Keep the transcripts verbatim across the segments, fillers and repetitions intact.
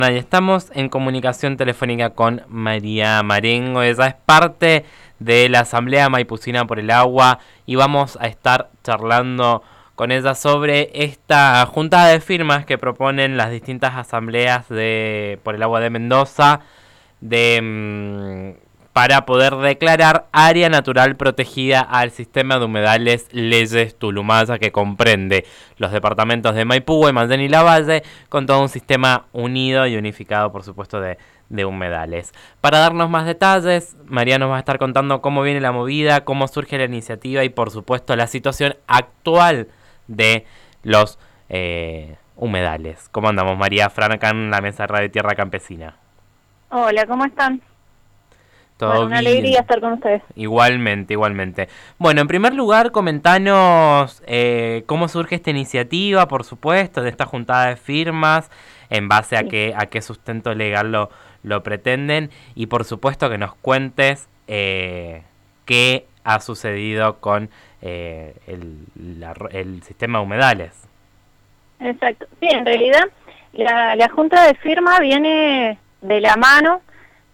Y estamos en comunicación telefónica con María Marengo. Ella es parte de la Asamblea Maipucina por el Agua y vamos a estar charlando con ella sobre esta juntada de firmas que proponen las distintas asambleas de por el agua de Mendoza de para poder declarar área natural protegida al sistema de humedales Leyes Tulumaya, que comprende los departamentos de Maipú, Guaymallén y Lavalle, con todo un sistema unido y unificado, por supuesto, de, de humedales. Para darnos más detalles, María nos va a estar contando cómo viene la movida, cómo surge la iniciativa y, por supuesto, la situación actual de los eh, humedales. ¿Cómo andamos, María? Fran, acá en la mesa de Radio Tierra Campesina. Hola, ¿cómo están? Todo bueno, una bien. alegría estar con ustedes. Igualmente, igualmente. Bueno, en primer lugar, comentanos eh, cómo surge esta iniciativa, por supuesto, de esta juntada de firmas, en base a, sí. qué, a qué sustento legal lo, lo pretenden, y por supuesto que nos cuentes eh, qué ha sucedido con eh, el, la, el sistema de humedales. Exacto. Sí, en realidad la, la junta de firma viene de la mano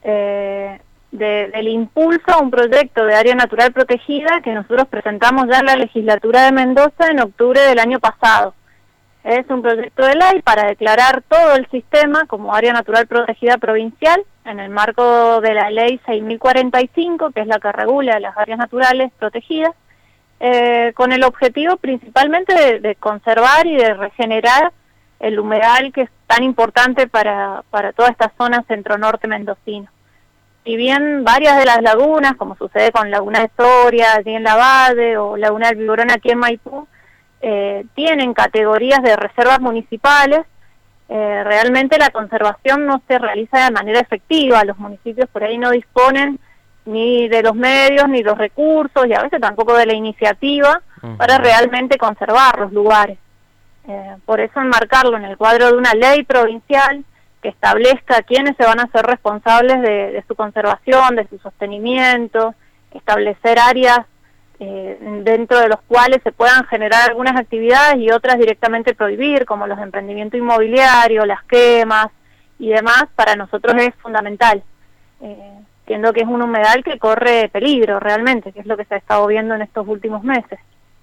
eh, De, del impulso a un proyecto de área natural protegida que nosotros presentamos ya en la legislatura de Mendoza en octubre del año pasado. Es un proyecto de ley para declarar todo el sistema como área natural protegida provincial en el marco de la ley seis mil cuarenta y cinco, que es la que regula las áreas naturales protegidas, eh, con el objetivo principalmente de, de conservar y de regenerar el humedal que es tan importante para, para toda esta zona centro-norte mendocino. Si bien varias de las lagunas, como sucede con Laguna de Soria, allí en Lavalle, o Laguna del Viborón aquí en Maipú, eh, tienen categorías de reservas municipales, eh, realmente la conservación no se realiza de manera efectiva. Los municipios por ahí no disponen ni de los medios, ni los recursos, y a veces tampoco de la iniciativa uh-huh. para realmente conservar los lugares. Eh, por eso enmarcarlo en el cuadro de una ley provincial que establezca quiénes se van a ser responsables de, de su conservación, de su sostenimiento, establecer áreas eh, dentro de los cuales se puedan generar algunas actividades y otras directamente prohibir, como los de emprendimiento inmobiliario, las quemas y demás, para nosotros es fundamental, eh, siendo que es un humedal que corre peligro realmente, que es lo que se ha estado viendo en estos últimos meses.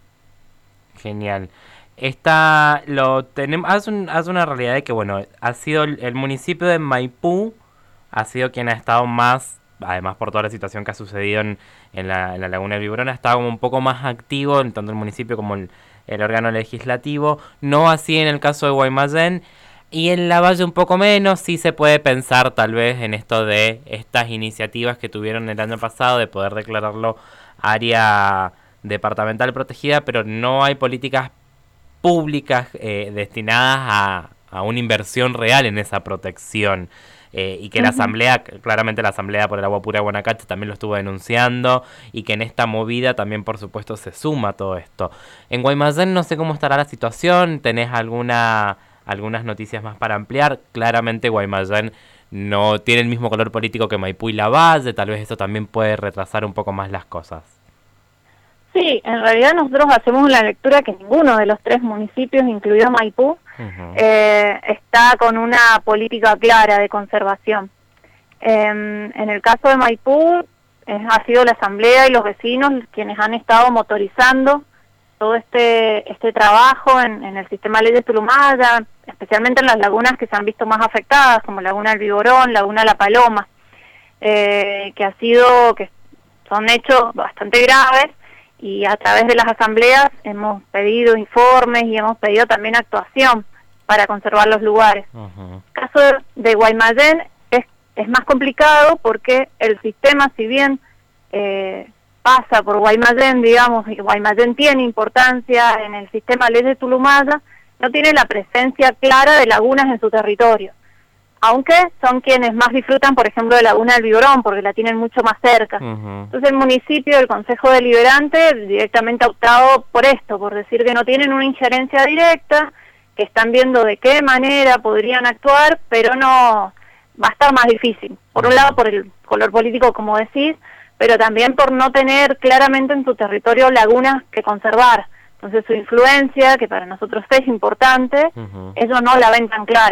Genial. Está, lo tenemos, haz, un, haz una realidad de que, bueno, ha sido el, el municipio de Maipú, ha sido quien ha estado más, además por toda la situación que ha sucedido en, en, la, en la Laguna del Viborón, ha estado como un poco más activo, en tanto el municipio como el, el órgano legislativo, no así en el caso de Guaymallén, y en Lavalle un poco menos. Sí se puede pensar tal vez en esto de estas iniciativas que tuvieron el año pasado de poder declararlo área departamental protegida, pero no hay políticas públicas eh, destinadas a, a una inversión real en esa protección, eh, y que uh-huh. la asamblea, claramente la Asamblea por el Agua Pura de Guanacaste también lo estuvo denunciando, y que en esta movida también por supuesto se suma todo esto. En Guaymallén no sé cómo estará la situación, tenés alguna algunas noticias más para ampliar. Claramente Guaymallén no tiene el mismo color político que Maipú y Lavalle, tal vez eso también puede retrasar un poco más las cosas. Sí, en realidad nosotros hacemos la lectura que ninguno de los tres municipios, incluido Maipú, uh-huh. eh, está con una política clara de conservación. Eh, en el caso de Maipú, eh, ha sido la asamblea y los vecinos quienes han estado motorizando todo este este trabajo en, en el sistema Leyes Tulumaya, especialmente en las lagunas que se han visto más afectadas, como Laguna del Viborón, Laguna La Paloma, eh, que ha sido, que son hechos bastante graves. Y a través de las asambleas hemos pedido informes y hemos pedido también actuación para conservar los lugares. Uh-huh. El caso de Guaymallén es, es más complicado porque el sistema, si bien eh, pasa por Guaymallén, digamos, y Guaymallén tiene importancia en el sistema Leyes Tulumaya, no tiene la presencia clara de lagunas en su territorio. Aunque son quienes más disfrutan, por ejemplo, de Laguna del Viborón, porque la tienen mucho más cerca. Uh-huh. Entonces el municipio, el Consejo Deliberante, directamente ha optado por esto, por decir que no tienen una injerencia directa, que están viendo de qué manera podrían actuar, pero no va a estar más difícil. Por un lado, por el color político, como decís, pero también por no tener claramente en su territorio lagunas que conservar. Entonces su influencia, que para nosotros es importante, uh-huh. ellos no la ven tan clara.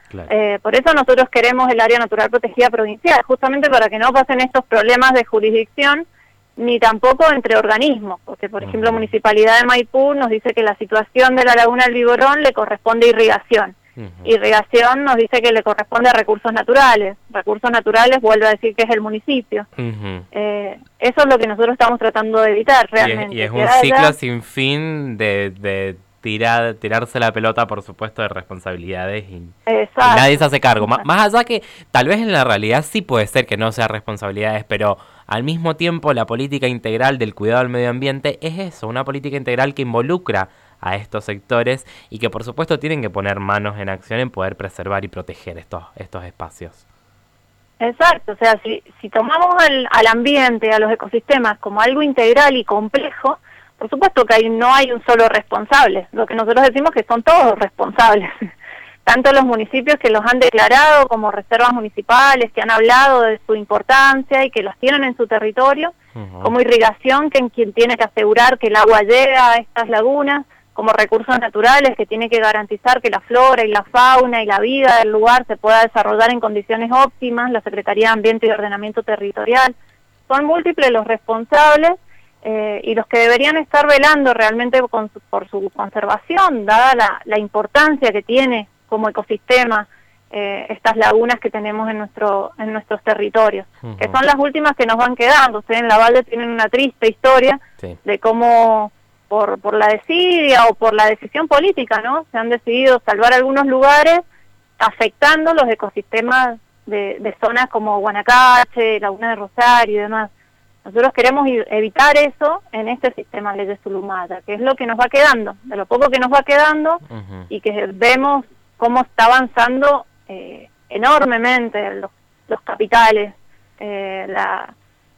Claro. Eh, por eso nosotros queremos el área natural protegida provincial, justamente para que no pasen estos problemas de jurisdicción, ni tampoco entre organismos, porque por uh-huh. ejemplo Municipalidad de Maipú nos dice que la situación de la laguna del Viborón le corresponde a irrigación, uh-huh. irrigación nos dice que le corresponde a recursos naturales, recursos naturales vuelve a decir que es el municipio, uh-huh. eh, eso es lo que nosotros estamos tratando de evitar realmente. Y es, y es un haya... ciclo sin fin de, de tirar, tirarse la pelota, por supuesto, de responsabilidades y, y nadie se hace cargo, más, más allá que tal vez en la realidad sí puede ser que no sea responsabilidades, pero al mismo tiempo, la política integral del cuidado del medio ambiente es eso, una política integral que involucra a estos sectores y que por supuesto tienen que poner manos en acción en poder preservar y proteger estos, estos espacios. Exacto, o sea, si, si tomamos al, al ambiente, a los ecosistemas como algo integral y complejo, por supuesto que hay, no hay un solo responsable, lo que nosotros decimos que son todos responsables. Tanto los municipios que los han declarado como reservas municipales, que han hablado de su importancia y que los tienen en su territorio, uh-huh. como irrigación, que en quien tiene que asegurar que el agua llega a estas lagunas, como recursos naturales, que tiene que garantizar que la flora y la fauna y la vida del lugar se pueda desarrollar en condiciones óptimas, la Secretaría de Ambiente y Ordenamiento Territorial. Son múltiples los responsables eh, y los que deberían estar velando realmente con su, por su conservación, dada la, la importancia que tiene como ecosistema, eh, estas lagunas que tenemos en nuestro en nuestros territorios, uh-huh. que son las últimas que nos van quedando. Ustedes en La Valle tienen una triste historia sí. de cómo por por la desidia o por la decisión política, ¿no? Se han decidido salvar algunos lugares, afectando los ecosistemas de, de zonas como Guanacache, Laguna de Rosario y demás. Nosotros queremos evitar eso en este sistema Leyes Zulumaya, que es lo que nos va quedando, de lo poco que nos va quedando, uh-huh. y que vemos cómo está avanzando eh, enormemente los, los capitales, eh, la,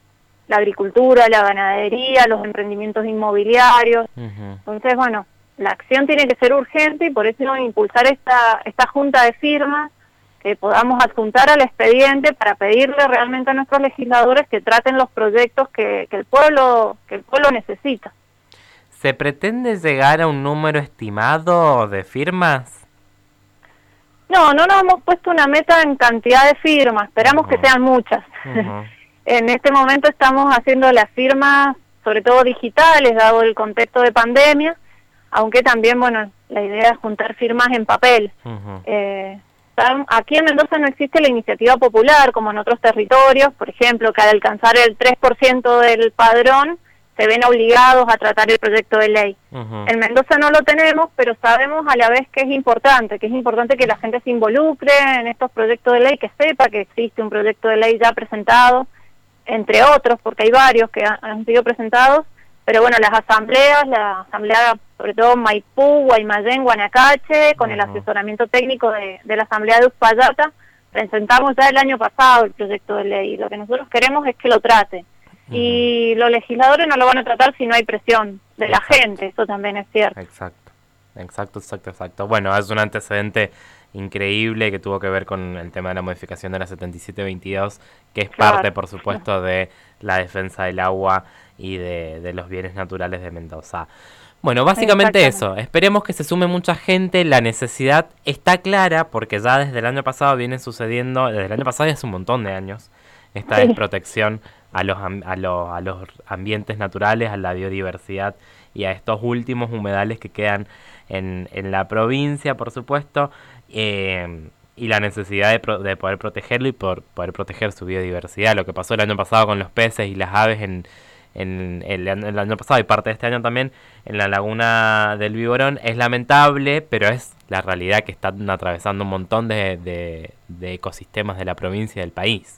la agricultura, la ganadería, los emprendimientos inmobiliarios. Uh-huh. Entonces, bueno, la acción tiene que ser urgente y por eso impulsar esta, esta junta de firmas, que podamos adjuntar al expediente para pedirle realmente a nuestros legisladores que traten los proyectos que, que el pueblo que el pueblo necesita. ¿Se pretende llegar a un número estimado de firmas? No, no nos hemos puesto una meta en cantidad de firmas, esperamos uh-huh. que sean muchas. Uh-huh. En este momento estamos haciendo las firmas, sobre todo digitales, dado el contexto de pandemia, aunque también, bueno, la idea es juntar firmas en papel. Uh-huh. Eh, aquí en Mendoza no existe la iniciativa popular, como en otros territorios, por ejemplo, que al alcanzar el tres por ciento del padrón, se ven obligados a tratar el proyecto de ley. Uh-huh. En Mendoza no lo tenemos, pero sabemos a la vez que es importante, que es importante que la gente se involucre en estos proyectos de ley, que sepa que existe un proyecto de ley ya presentado, entre otros, porque hay varios que han, han sido presentados, pero bueno, las asambleas, la asamblea, sobre todo Maipú, Guaymallén, Guanacache, con uh-huh. el asesoramiento técnico de, de la asamblea de Uspallata, presentamos ya el año pasado el proyecto de ley, y lo que nosotros queremos es que lo trate. Y los legisladores no lo van a tratar si no hay presión de la exacto. gente, eso también es cierto. Exacto, exacto, exacto, exacto. Bueno, es un antecedente increíble que tuvo que ver con el tema de la modificación de la setenta y siete veintidós, que es claro. parte, por supuesto, de la defensa del agua y de, de los bienes naturales de Mendoza. Bueno, básicamente eso, esperemos que se sume mucha gente, la necesidad está clara porque ya desde el año pasado viene sucediendo, desde el año pasado y hace un montón de años, esta sí. desprotección a los, a, los, a los ambientes naturales, a la biodiversidad y a estos últimos humedales que quedan en, en la provincia, por supuesto, eh, y la necesidad de, pro, de poder protegerlo y por, poder proteger su biodiversidad. Lo que pasó el año pasado con los peces y las aves en, en, el, el año pasado y parte de este año también en la laguna del Viborón es lamentable, pero es la realidad que están atravesando un montón de, de, de ecosistemas de la provincia y del país.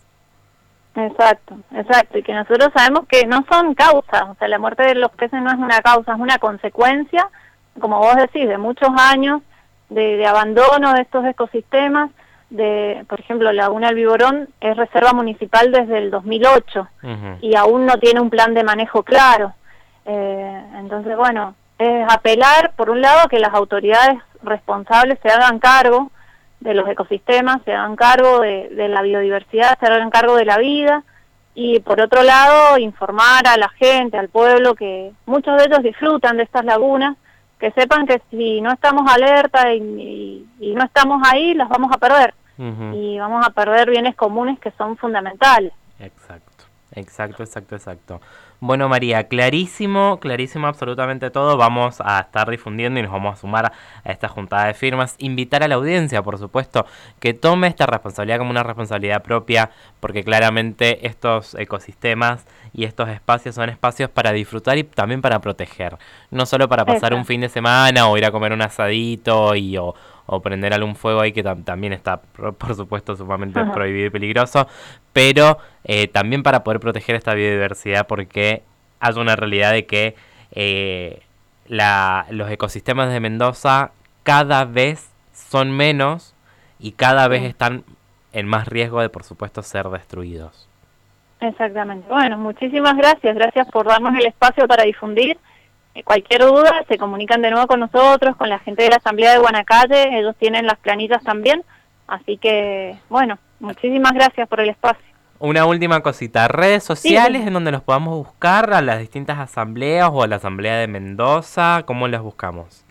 Exacto, exacto, y que nosotros sabemos que no son causas, o sea, la muerte de los peces no es una causa, es una consecuencia, como vos decís, de muchos años de, de abandono de estos ecosistemas, de, por ejemplo, Laguna del Viborón es reserva municipal desde el dos mil ocho, uh-huh. y aún no tiene un plan de manejo claro, eh, entonces, bueno, es apelar, por un lado, a que las autoridades responsables se hagan cargo de los ecosistemas, se hagan cargo de, de la biodiversidad, se hagan cargo de la vida, y por otro lado informar a la gente, al pueblo, que muchos de ellos disfrutan de estas lagunas, que sepan que si no estamos alerta y, y, y no estamos ahí, las vamos a perder. Uh-huh. Y vamos a perder bienes comunes que son fundamentales. Exacto, exacto, exacto, exacto. Bueno, María, clarísimo, clarísimo absolutamente todo. Vamos a estar difundiendo y nos vamos a sumar a esta juntada de firmas. Invitar a la audiencia, por supuesto, que tome esta responsabilidad como una responsabilidad propia, porque claramente estos ecosistemas y estos espacios son espacios para disfrutar y también para proteger. No solo para pasar Exacto. un fin de semana o ir a comer un asadito y o, o prender algún fuego ahí que tam- también está, por, por supuesto, sumamente uh-huh. prohibido y peligroso, pero eh, también para poder proteger esta biodiversidad, porque hay una realidad de que eh, la, los ecosistemas de Mendoza cada vez son menos y cada vez sí. están en más riesgo de, por supuesto, ser destruidos. Exactamente. Bueno, muchísimas gracias. Gracias por darnos el espacio para difundir. Eh, cualquier duda, se comunican de nuevo con nosotros, con la gente de la Asamblea de Guanacalle. Ellos tienen las planillas también. Así que, bueno, muchísimas gracias por el espacio. Una última cosita, redes sociales sí. en donde los podamos buscar a las distintas asambleas o a la Asamblea de Mendoza, ¿cómo las buscamos?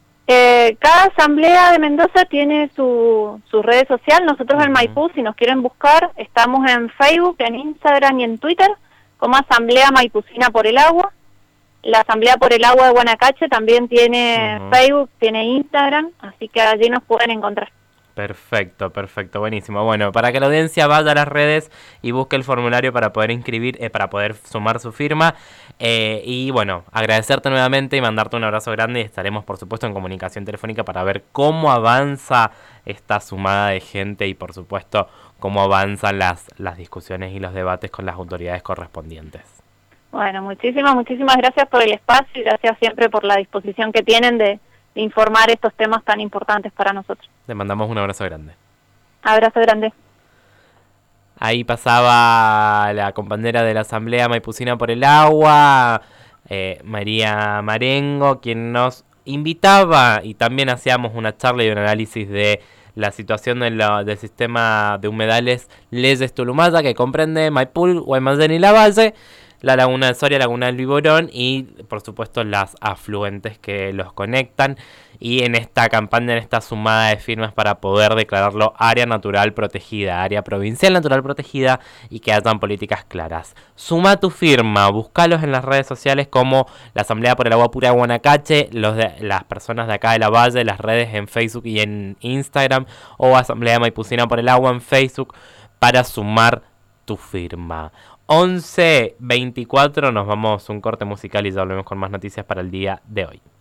Eh, cada asamblea de Mendoza tiene su, su red social. Nosotros uh-huh. en Maipú, si nos quieren buscar, estamos en Facebook, en Instagram y en Twitter como Asamblea Maipucina por el Agua. La Asamblea por el Agua de Guanacache también tiene uh-huh. Facebook, tiene Instagram, así que allí nos pueden encontrar. Perfecto, perfecto, buenísimo. Bueno, para que la audiencia vaya a las redes y busque el formulario para poder inscribir, eh, para poder sumar su firma. Eh, y bueno, agradecerte nuevamente y mandarte un abrazo grande y estaremos, por supuesto, en comunicación telefónica para ver cómo avanza esta sumada de gente y, por supuesto, cómo avanzan las, las discusiones y los debates con las autoridades correspondientes. Bueno, muchísimas, muchísimas gracias por el espacio y gracias siempre por la disposición que tienen de informar estos temas tan importantes para nosotros. Le mandamos un abrazo grande. Abrazo grande. Ahí pasaba la compañera de la Asamblea Maipucina por el Agua, eh, María Marengo, quien nos invitaba y también hacíamos una charla y un análisis de la situación de la, del sistema de humedales Leyes Tulumaya, que comprende Maipú, Guaymallén y Lavalle, la laguna de Soria, laguna del Viborón y por supuesto las afluentes que los conectan, y en esta campaña, en esta sumada de firmas para poder declararlo área natural protegida, área provincial natural protegida, y que hayan políticas claras. Suma tu firma, búscalos en las redes sociales como la Asamblea por el Agua Pura de Guanacache, los de, las personas de acá de la Valle, las redes en Facebook y en Instagram, o Asamblea Maipucina por el Agua en Facebook, para sumar tu firma. once veinticuatro, nos vamos a un corte musical y ya volvemos con más noticias para el día de hoy.